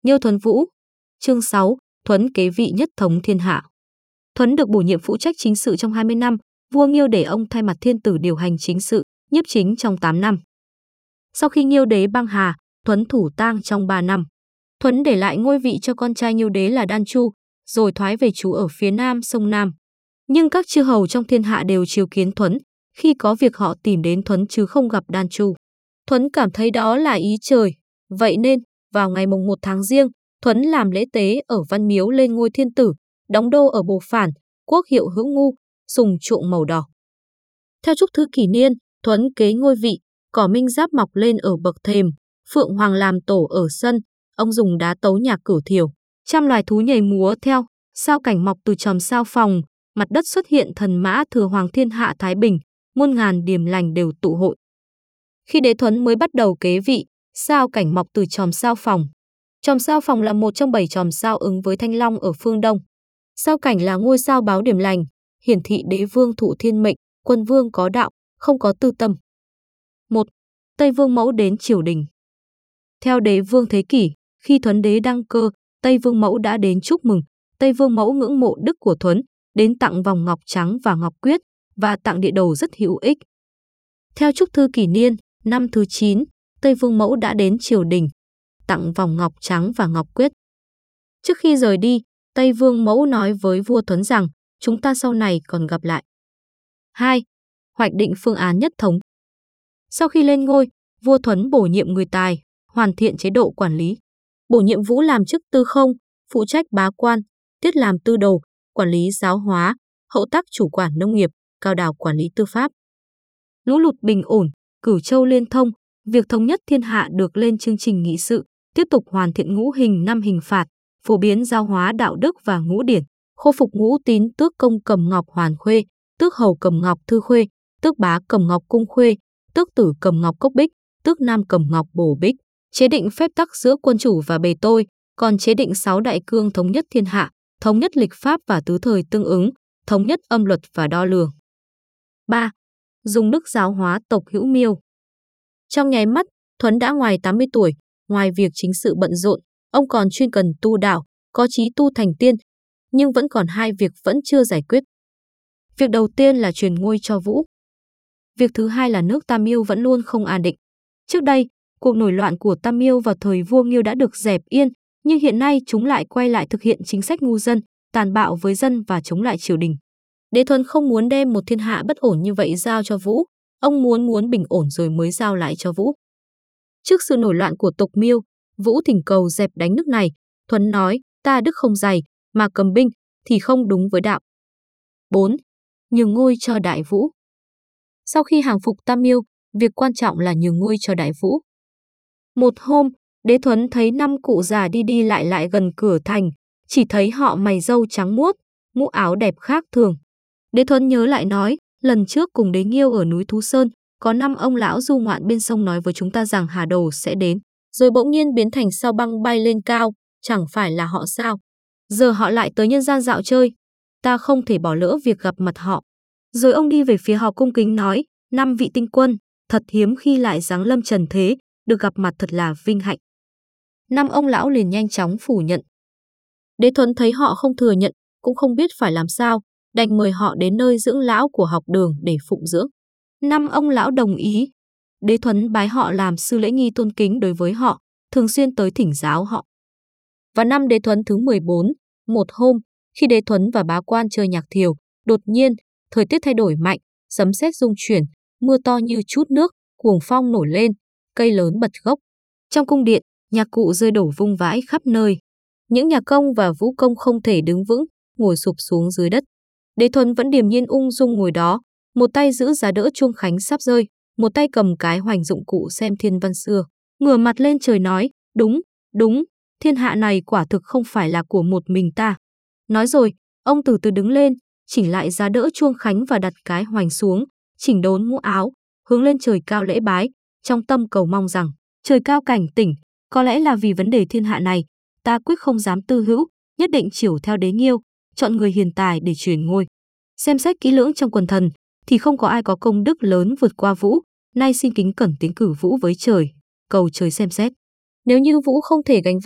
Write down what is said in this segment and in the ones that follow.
Nghiêu Thuấn Vũ. Chương 6, Thuấn kế vị nhất thống thiên hạ. Thuấn được bổ nhiệm phụ trách chính sự trong 20 năm, vua Nghiêu để ông thay mặt thiên tử điều hành chính sự, nhiếp chính trong 8 năm. Sau khi Nghiêu đế băng hà, Thuấn thủ tang trong 3 năm. Thuấn để lại ngôi vị cho con trai Nghiêu đế là Đan Chu, rồi thoái về trú ở phía nam sông Nam. Nhưng các chư hầu trong thiên hạ đều chiếu kiến Thuấn, khi có việc họ tìm đến Thuấn chứ không gặp Đan Chu. Thuấn cảm thấy đó là ý trời, vậy nên vào ngày mùng 1 tháng Giêng, Thuấn làm lễ tế ở Văn Miếu lên ngôi thiên tử, đóng đô ở Bồ Phản, quốc hiệu Hữu Ngu, sùng chuộng màu đỏ. Theo Trúc Thư Kỷ Niên, Thuấn kế ngôi vị, cỏ minh giáp mọc lên ở bậc thềm, phượng hoàng làm tổ ở sân, ông dùng đá tấu nhạc cửu thiểu, trăm loài thú nhảy múa theo, sao cảnh mọc từ chòm sao phòng, mặt đất xuất hiện thần mã thừa hoàng thiên hạ thái bình, muôn ngàn điềm lành đều tụ hội. Khi đế Thuấn mới bắt đầu kế vị, sao cảnh mọc từ chòm sao phòng. Chòm sao phòng là một trong 7 chòm sao ứng với Thanh Long ở phương Đông. Sao cảnh là ngôi sao báo điểm lành, hiển thị đế vương thụ thiên mệnh, quân vương có đạo, không có tư tâm. 1. Tây Vương Mẫu đến triều đình. Theo đế vương Thế Kỷ, khi Thuấn đế đăng cơ, Tây Vương Mẫu đã đến chúc mừng. Tây Vương Mẫu ngưỡng mộ đức của Thuấn, đến tặng vòng ngọc trắng và ngọc quyết, và tặng địa đồ rất hữu ích. Theo Trúc Thư Kỷ Niên, năm thứ 9, Tây Vương Mẫu đã đến triều đình, tặng vòng ngọc trắng và ngọc quyết. Trước khi rời đi, Tây Vương Mẫu nói với vua Thuấn rằng, chúng ta sau này còn gặp lại. 2. Hoạch định phương án nhất thống. Sau khi lên ngôi, vua Thuấn bổ nhiệm người tài, hoàn thiện chế độ quản lý. Bổ nhiệm Vũ làm chức tư không, phụ trách bá quan, Tiết làm tư đồ, quản lý giáo hóa, Hậu Tác chủ quản nông nghiệp, Cao Đào quản lý tư pháp. Lũ lụt bình ổn, Cửu Châu liên thông, việc thống nhất thiên hạ được lên chương trình nghị sự, tiếp tục hoàn thiện ngũ hình 5 hình phạt, phổ biến giáo hóa đạo đức và ngũ điển, khôi phục ngũ tín tước công Cầm Ngọc Hoàn Khuê, tước hầu Cầm Ngọc Thư Khuê, tước bá Cầm Ngọc Cung Khuê, tước tử Cầm Ngọc Cốc Bích, tước nam Cầm Ngọc Bổ Bích, chế định phép tắc giữa quân chủ và bề tôi, còn chế định 6 đại cương thống nhất thiên hạ, thống nhất lịch pháp và tứ thời tương ứng, thống nhất âm luật và đo lường. 3. Dùng đức giáo hóa tộc Hữu Miêu. Trong nháy mắt, Thuấn đã ngoài 80 tuổi, ngoài việc chính sự bận rộn, ông còn chuyên cần tu đạo, có chí tu thành tiên, nhưng vẫn còn 2 việc vẫn chưa giải quyết. Việc đầu tiên là truyền ngôi cho Vũ. Việc thứ hai là nước Tam Miêu vẫn luôn không an định. Trước đây, cuộc nổi loạn của Tam Miêu vào thời vua Nghiêu đã được dẹp yên, nhưng hiện nay chúng lại quay lại thực hiện chính sách ngu dân, tàn bạo với dân và chống lại triều đình. Đế Thuấn không muốn đem một thiên hạ bất ổn như vậy giao cho Vũ, ông muốn bình ổn rồi mới giao lại cho Vũ. Trước sự nổi loạn của tộc Miêu, Vũ thỉnh cầu dẹp đánh nước này, Thuấn nói, ta đức không dày, mà cầm binh thì không đúng với đạo. 4. Nhường ngôi cho Đại Vũ. Sau khi hàng phục Tam Miêu, việc quan trọng là nhường ngôi cho Đại Vũ. Một hôm, đế Thuấn thấy 5 cụ già đi đi lại gần cửa thành, chỉ thấy họ mày râu trắng muốt, mũ áo đẹp khác thường. Đế Thuấn nhớ lại nói, lần trước cùng đế Nghiêu ở núi Thú Sơn, có 5 ông lão du ngoạn bên sông nói với chúng ta rằng Hà Đồ sẽ đến, rồi bỗng nhiên biến thành sao băng bay lên cao, chẳng phải là họ sao? Giờ họ lại tới nhân gian dạo chơi, ta không thể bỏ lỡ việc gặp mặt họ. Rồi ông đi về phía họ cung kính nói, 5 vị tinh quân, thật hiếm khi lại giáng lâm trần thế, được gặp mặt thật là vinh hạnh. 5 ông lão liền nhanh chóng phủ nhận. Đế Thuấn thấy họ không thừa nhận, cũng không biết phải làm sao, đành mời họ đến nơi dưỡng lão của học đường để phụng dưỡng. 5 ông lão đồng ý. Đế Thuấn bái họ làm sư lễ nghi tôn kính đối với họ, thường xuyên tới thỉnh giáo họ. Vào năm Đế Thuấn thứ 14, một hôm, khi Đế Thuấn và bá quan chơi nhạc thiều, đột nhiên, thời tiết thay đổi mạnh, sấm sét rung chuyển, mưa to như trút nước, cuồng phong nổi lên, cây lớn bật gốc. Trong cung điện, nhạc cụ rơi đổ vung vãi khắp nơi. Những nhạc công và vũ công không thể đứng vững, ngồi sụp xuống dưới đất. Đế Thuấn vẫn điềm nhiên ung dung ngồi đó, một tay giữ giá đỡ chuông khánh sắp rơi, một tay cầm cái hoành dụng cụ xem thiên văn xưa, ngửa mặt lên trời nói, đúng, thiên hạ này quả thực không phải là của một mình ta. Nói rồi, ông từ từ đứng lên, chỉnh lại giá đỡ chuông khánh và đặt cái hoành xuống, chỉnh đốn mũ áo, hướng lên trời cao lễ bái, trong tâm cầu mong rằng, trời cao cảnh tỉnh, có lẽ là vì vấn đề thiên hạ này, ta quyết không dám tư hữu, nhất định chiểu theo đế Nghiêu, chọn người hiền tài để truyền ngôi. Xem xét kỹ lưỡng trong quần thần, thì không có ai có công đức lớn vượt qua Vũ, nay xin kính cẩn tiến cử Vũ với trời, cầu trời xem xét. Nếu như Vũ không thể gánh vác,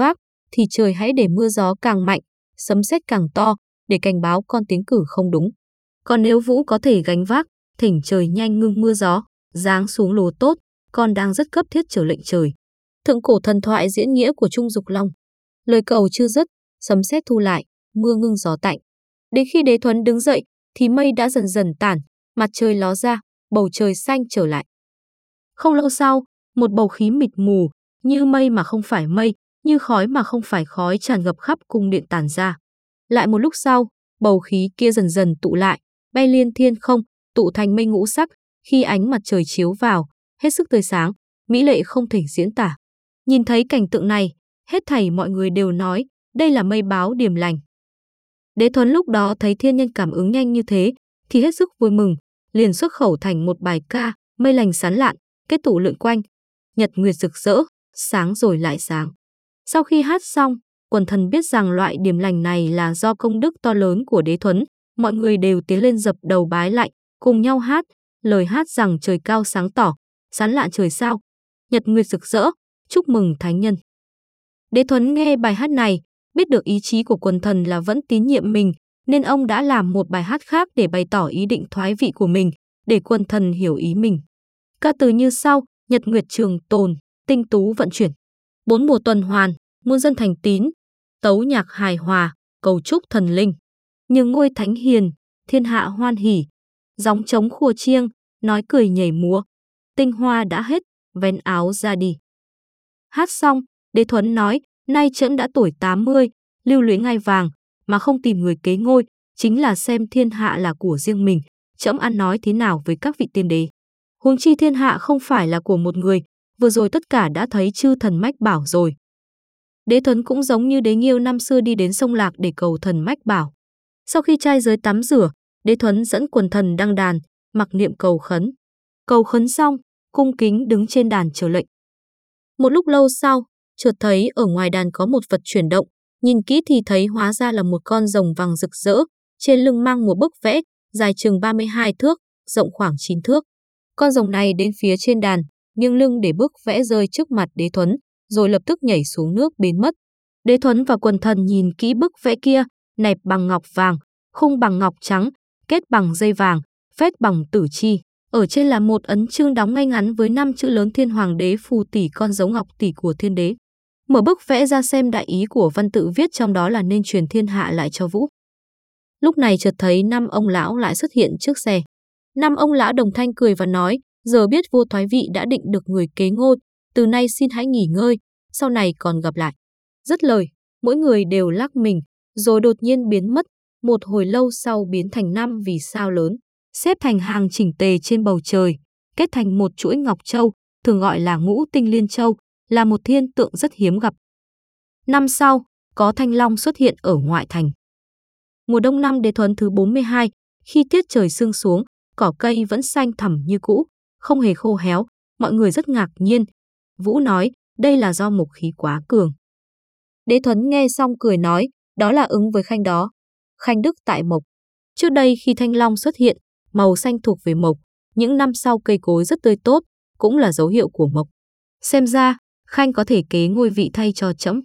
thì trời hãy để mưa gió càng mạnh, sấm sét càng to, để cảnh báo con tiến cử không đúng. Còn nếu Vũ có thể gánh vác, thỉnh trời nhanh ngưng mưa gió, giáng xuống lúa tốt, con đang rất cấp thiết chờ lệnh trời. Thượng cổ thần thoại diễn nghĩa của Trung Dục Long. Lời cầu chưa dứt, sấm sét thu lại, mưa ngưng gió tạnh. Đến khi Đế Thuấn đứng dậy thì mây đã dần dần tản, mặt trời ló ra, bầu trời xanh trở lại. Không lâu sau, một bầu khí mịt mù, như mây mà không phải mây, như khói mà không phải khói tràn ngập khắp cung điện tản ra. Lại một lúc sau, bầu khí kia dần dần tụ lại, bay liên thiên không, tụ thành mây ngũ sắc, khi ánh mặt trời chiếu vào, hết sức tươi sáng, mỹ lệ không thể diễn tả. Nhìn thấy cảnh tượng này, hết thảy mọi người đều nói, đây là mây báo điềm lành. Đế Thuấn lúc đó thấy thiên nhân cảm ứng nhanh như thế, thì hết sức vui mừng, liền xuất khẩu thành một bài ca, mây lành sán lạn, kết tụ lượn quanh, nhật nguyệt rực rỡ, sáng rồi lại sáng. Sau khi hát xong, quần thần biết rằng loại điềm lành này là do công đức to lớn của Đế Thuấn, mọi người đều tiến lên dập đầu bái lạy, cùng nhau hát, lời hát rằng trời cao sáng tỏ, sán lạn trời sao, nhật nguyệt rực rỡ, chúc mừng thánh nhân. Đế Thuấn nghe bài hát này, biết được ý chí của quần thần là vẫn tín nhiệm mình, nên ông đã làm một bài hát khác để bày tỏ ý định thoái vị của mình, để quần thần hiểu ý mình. Ca từ như sau: nhật nguyệt trường tồn, tinh tú vận chuyển, 4 mùa tuần hoàn, muôn dân thành tín, tấu nhạc hài hòa, cầu chúc thần linh, nhường ngôi thánh hiền, thiên hạ hoan hỉ, gióng trống khua chiêng, nói cười nhảy múa, tinh hoa đã hết, vén áo ra đi. Hát xong, Đế Thuấn nói, nay trẫm đã tuổi 80, lưu luyến ngai vàng, mà không tìm người kế ngôi, chính là xem thiên hạ là của riêng mình, trẫm ăn nói thế nào với các vị tiên đế. Huống chi thiên hạ không phải là của một người, vừa rồi tất cả đã thấy chư thần mách bảo rồi. Đế Thuấn cũng giống như Đế Nghiêu năm xưa đi đến sông Lạc để cầu thần mách bảo. Sau khi trai giới tắm rửa, Đế Thuấn dẫn quần thần đăng đàn, mặc niệm cầu khấn. Cầu khấn xong, cung kính đứng trên đàn chờ lệnh. Một lúc lâu sau, chợt thấy ở ngoài đàn có một vật chuyển động, nhìn kỹ thì thấy hóa ra là một con rồng vàng rực rỡ, trên lưng mang một bức vẽ, dài chừng 32 thước, rộng khoảng 9 thước. Con rồng này đến phía trên đàn, nghiêng lưng để bức vẽ rơi trước mặt Đế Thuấn, rồi lập tức nhảy xuống nước biến mất. Đế Thuấn và quần thần nhìn kỹ bức vẽ kia, nẹp bằng ngọc vàng, khung bằng ngọc trắng, kết bằng dây vàng, phết bằng tử chi. Ở trên là một ấn chương đóng ngay ngắn với 5 chữ lớn Thiên Hoàng Đế Phù Tỷ, con dấu ngọc tỷ của thiên đế. Mở bức vẽ ra xem đại ý của văn tự viết trong đó là nên truyền thiên hạ lại cho Vũ. Lúc này chợt thấy 5 ông lão lại xuất hiện trước xe. 5 ông lão đồng thanh cười và nói, giờ biết vua thoái vị đã định được người kế ngôi, từ nay xin hãy nghỉ ngơi, sau này còn gặp lại. Dứt lời, mỗi người đều lắc mình, rồi đột nhiên biến mất, một hồi lâu sau biến thành 5 vì sao lớn, xếp thành hàng chỉnh tề trên bầu trời, kết thành một chuỗi ngọc châu, thường gọi là Ngũ Tinh Liên Châu, là một thiên tượng rất hiếm gặp. Năm sau, có thanh long xuất hiện ở ngoại thành. Mùa đông năm Đế Thuấn thứ 42, khi tiết trời sương xuống, cỏ cây vẫn xanh thẳm như cũ, không hề khô héo, mọi người rất ngạc nhiên. Vũ nói, đây là do mộc khí quá cường. Đế Thuấn nghe xong cười nói, đó là ứng với khanh đó. Khanh đức tại mộc. Trước đây khi thanh long xuất hiện, màu xanh thuộc về mộc, những năm sau cây cối rất tươi tốt, cũng là dấu hiệu của mộc. Xem ra, khanh có thể kế ngôi vị thay cho trẫm.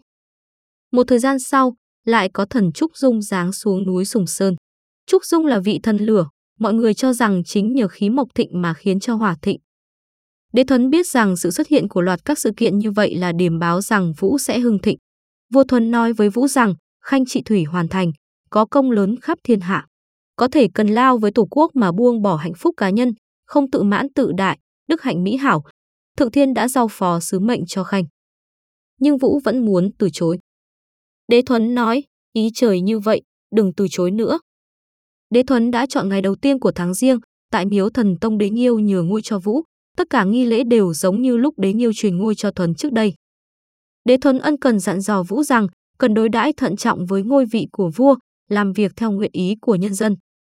Một thời gian sau, lại có thần Trúc Dung giáng xuống núi Sùng Sơn. Trúc Dung là vị thần lửa, mọi người cho rằng chính nhờ khí mộc thịnh mà khiến cho hỏa thịnh. Đế Thuấn biết rằng sự xuất hiện của loạt các sự kiện như vậy là điềm báo rằng Vũ sẽ hưng thịnh. Vua Thuấn nói với Vũ rằng, khanh trị thủy hoàn thành, có công lớn khắp thiên hạ. Có thể cần lao với tổ quốc mà buông bỏ hạnh phúc cá nhân, không tự mãn tự đại, đức hạnh mỹ hảo. Thượng thiên đã giao phó sứ mệnh cho khanh. Nhưng Vũ vẫn muốn từ chối. Đế Thuấn nói, ý trời như vậy, đừng từ chối nữa. Đế Thuấn đã chọn ngày đầu tiên của tháng Giêng, tại miếu thần tông Đế Nghiêu nhường ngôi cho Vũ. Tất cả nghi lễ đều giống như lúc Đế Nghiêu truyền ngôi cho Thuấn trước đây. Đế Thuấn ân cần dặn dò Vũ rằng cần đối đãi thận trọng với ngôi vị của vua, làm việc theo nguyện ý của nhân dân.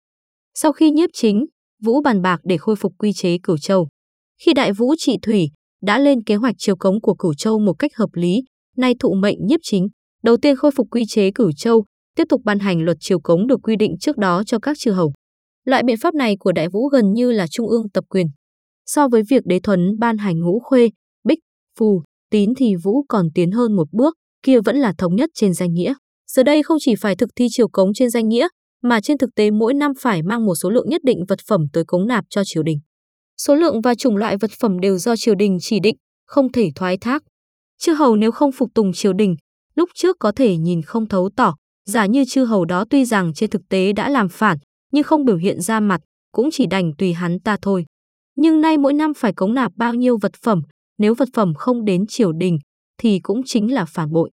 Sau khi nhiếp chính, Vũ bàn bạc để khôi phục quy chế Cửu Châu. Khi Đại Vũ trị thủy, đã lên kế hoạch chiều cống của Cửu Châu một cách hợp lý, nay thụ mệnh nhiếp chính, đầu tiên khôi phục quy chế Cửu Châu, tiếp tục ban hành luật chiều cống được quy định trước đó cho các chư hầu. Loại biện pháp này của Đại Vũ gần như là trung ương tập quyền. So với việc Đế Thuấn ban hành Ngũ Khuê, Bích, Phù, Tín thì Vũ còn tiến hơn một bước, kia vẫn là thống nhất trên danh nghĩa. Giờ đây không chỉ phải thực thi triều cống trên danh nghĩa, mà trên thực tế mỗi năm phải mang một số lượng nhất định vật phẩm tới cống nạp cho triều đình. Số lượng và chủng loại vật phẩm đều do triều đình chỉ định, không thể thoái thác. Chư hầu nếu không phục tùng triều đình, lúc trước có thể nhìn không thấu tỏ, giả như chư hầu đó tuy rằng trên thực tế đã làm phản, nhưng không biểu hiện ra mặt, cũng chỉ đành tùy hắn ta thôi. Nhưng nay mỗi năm phải cống nạp bao nhiêu vật phẩm, nếu vật phẩm không đến triều đình, thì cũng chính là phản bội.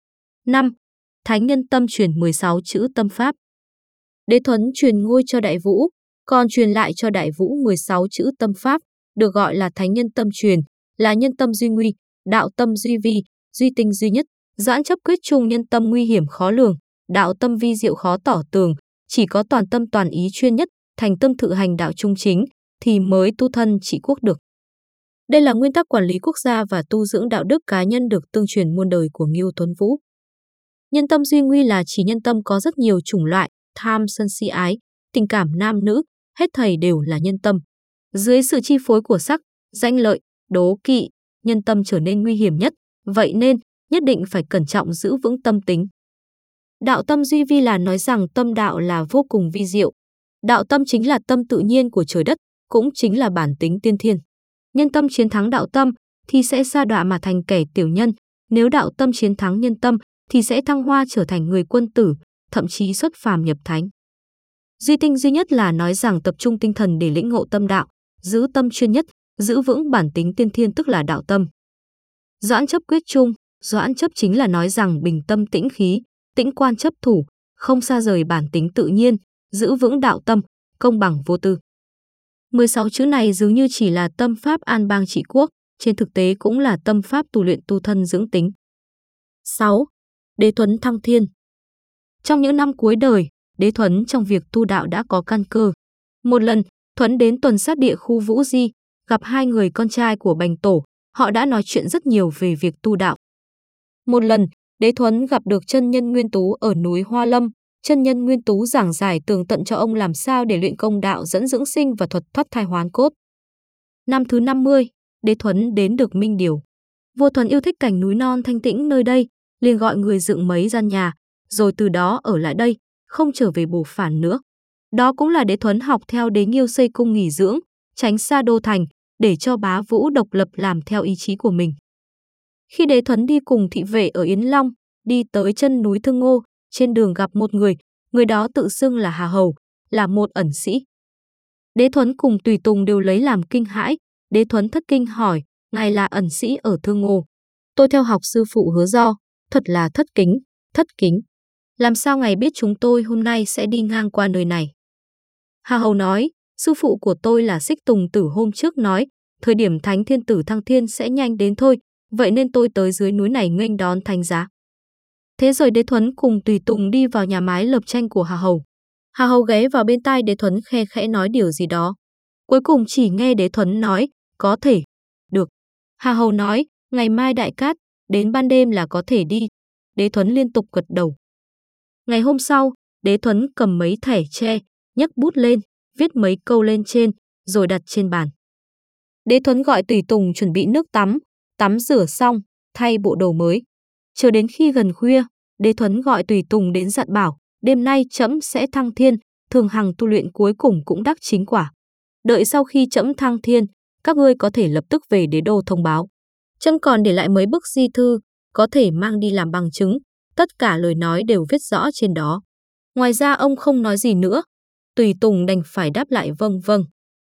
5. Thánh Nhân Tâm truyền 16 chữ tâm pháp. Đế Thuấn truyền ngôi cho Đại Vũ, còn truyền lại cho Đại Vũ 16 chữ tâm pháp, được gọi là Thánh Nhân Tâm truyền, là nhân tâm duy nguy, đạo tâm duy vi, duy tinh duy nhất, doãn chấp quyết chung nhân tâm nguy hiểm khó lường, đạo tâm vi diệu khó tỏ tường, chỉ có toàn tâm toàn ý chuyên nhất, thành tâm thự hành đạo trung chính, thì mới tu thân trị quốc được. Đây là nguyên tắc quản lý quốc gia và tu dưỡng đạo đức cá nhân được tương truyền muôn đời của Ngưu Tuấn Vũ. Nhân tâm duy nguy là chỉ nhân tâm có rất nhiều chủng loại, tham sân si ái, tình cảm nam nữ, hết thảy đều là nhân tâm. Dưới sự chi phối của sắc, danh lợi, đố kỵ, nhân tâm trở nên nguy hiểm nhất, vậy nên nhất định phải cẩn trọng giữ vững tâm tính. Đạo tâm duy vi là nói rằng tâm đạo là vô cùng vi diệu. Đạo tâm chính là tâm tự nhiên của trời đất, cũng chính là bản tính tiên thiên. Nhân tâm chiến thắng đạo tâm thì sẽ sa đọa mà thành kẻ tiểu nhân, nếu đạo tâm chiến thắng nhân tâm thì sẽ thăng hoa trở thành người quân tử, thậm chí xuất phàm nhập thánh. Duy tinh duy nhất là nói rằng tập trung tinh thần để lĩnh ngộ tâm đạo, giữ tâm chuyên nhất, giữ vững bản tính tiên thiên tức là đạo tâm. Doãn chấp quyết chung, doãn chấp chính là nói rằng bình tâm tĩnh khí, tĩnh quan chấp thủ, không xa rời bản tính tự nhiên, giữ vững đạo tâm, công bằng vô tư. 16 chữ này dường như chỉ là tâm pháp an bang trị quốc, trên thực tế cũng là tâm pháp tu luyện tu thân dưỡng tính. 6. Đế Thuấn thăng thiên. Trong những năm cuối đời, Đế Thuấn trong việc tu đạo đã có căn cơ. Một lần, Thuấn đến tuần sát địa khu Vũ Di, gặp hai người con trai của Bành Tổ, họ đã nói chuyện rất nhiều về việc tu đạo. Một lần, Đế Thuấn gặp được chân nhân Nguyên Tú ở núi Hoa Lâm, chân nhân Nguyên Tú giảng giải tường tận cho ông làm sao để luyện công đạo dẫn dưỡng sinh và thuật thoát thai hoán cốt. Năm thứ 50, Đế Thuấn đến được Minh Điều. Vua Thuấn yêu thích cảnh núi non thanh tĩnh nơi đây, liền gọi người dựng mấy gian nhà, rồi từ đó ở lại đây, không trở về Bồ Phản nữa. Đó cũng là Đế Thuấn học theo Đế Nghiêu xây cung nghỉ dưỡng, tránh xa đô thành, để cho Bá Vũ độc lập làm theo ý chí của mình. Khi Đế Thuấn đi cùng thị vệ ở Yến Long, đi tới chân núi Thương Ngô, trên đường gặp một người đó tự xưng là Hà Hầu, là một ẩn sĩ. Đế Thuấn cùng tùy tùng đều lấy làm kinh hãi, Đế Thuấn thất kinh hỏi, ngài là ẩn sĩ ở Thương Ngô. Tôi theo học sư phụ Hứa Do, thật là thất kính. Làm sao ngài biết chúng tôi hôm nay sẽ đi ngang qua nơi này? Hà Hầu nói, sư phụ của tôi là Xích Tùng Tử hôm trước nói, thời điểm Thánh Thiên Tử thăng thiên sẽ nhanh đến thôi, vậy nên tôi tới dưới núi này nghênh đón thánh giá. Thế rồi Đế Thuấn cùng tùy tùng đi vào nhà mái lợp tranh của Hà Hầu. Hà Hầu ghé vào bên tai Đế Thuấn khe khẽ nói điều gì đó. Cuối cùng chỉ nghe Đế Thuấn nói, có thể, được. Hà Hầu nói, ngày mai đại cát, đến ban đêm là có thể đi. Đế Thuấn liên tục gật đầu. Ngày hôm sau, Đế Thuấn cầm mấy thẻ tre, nhấc bút lên, viết mấy câu lên trên, rồi đặt trên bàn. Đế Thuấn gọi tùy tùng chuẩn bị nước tắm rửa xong, thay bộ đồ mới. Chờ đến khi gần khuya, Đế Thuấn gọi tùy tùng đến dặn bảo, đêm nay trẫm sẽ thăng thiên, thường hằng tu luyện cuối cùng cũng đắc chính quả. Đợi sau khi trẫm thăng thiên, các ngươi có thể lập tức về đế đô thông báo. Trẫm còn để lại mấy bức di thư, có thể mang đi làm bằng chứng, tất cả lời nói đều viết rõ trên đó. Ngoài ra ông không nói gì nữa, tùy tùng đành phải đáp lại vâng.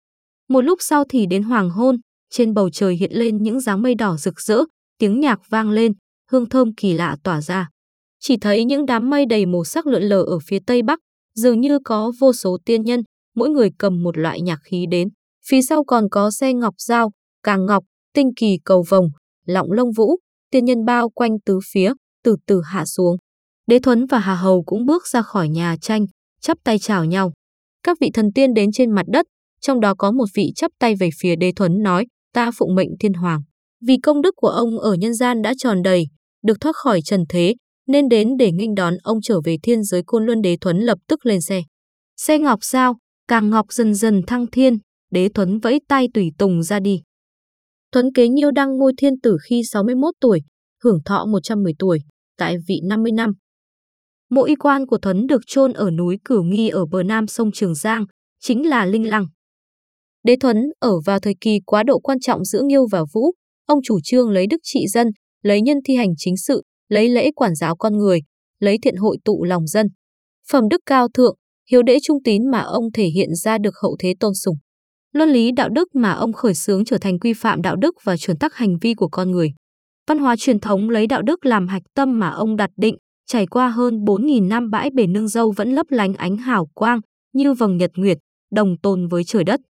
Một lúc sau thì đến hoàng hôn, trên bầu trời hiện lên những dáng mây đỏ rực rỡ, tiếng nhạc vang lên, hương thơm kỳ lạ tỏa ra. Chỉ thấy những đám mây đầy màu sắc lượn lờ ở phía tây bắc, dường như có vô số tiên nhân, mỗi người cầm một loại nhạc khí đến. Phía sau còn có xe ngọc dao, càng ngọc, tinh kỳ cầu vồng, lọng lông vũ, tiên nhân bao quanh tứ phía, từ từ hạ xuống. Đế Thuấn và Hà Hầu cũng bước ra khỏi nhà tranh, chắp tay chào nhau. Các vị thần tiên đến trên mặt đất, trong đó có một vị chắp tay về phía Đế Thuấn nói, ta phụng mệnh thiên hoàng. Vì công đức của ông ở nhân gian đã tròn đầy, được thoát khỏi trần thế, nên đến để nghênh đón ông trở về thiên giới Côn Luân. Đế Thuấn lập tức lên xe. Xe ngọc sao, càng ngọc dần dần thăng thiên, Đế Thuấn vẫy tay tùy tùng ra đi. Thuấn kế Nhiêu đăng ngôi thiên tử khi 61 tuổi, hưởng thọ 110 tuổi. tại vị 50 năm. Mộ y quan của Thuấn được chôn ở núi Cửu Nghi ở bờ nam sông Trường Giang, chính là Linh Lăng. Đế Thuấn ở vào thời kỳ quá độ quan trọng giữa Nghiêu và Vũ, ông chủ trương lấy đức trị dân, lấy nhân thi hành chính sự, lấy lễ quản giáo con người, lấy thiện hội tụ lòng dân. Phẩm đức cao thượng, hiếu đễ trung tín mà ông thể hiện ra được hậu thế tôn sùng. Luân lý đạo đức mà ông khởi xướng trở thành quy phạm đạo đức và chuẩn tắc hành vi của con người. Văn hóa truyền thống lấy đạo đức làm hạch tâm mà ông đặt định, trải qua hơn 4.000 năm bãi bể nương dâu vẫn lấp lánh ánh hào quang như vầng nhật nguyệt, đồng tồn với trời đất.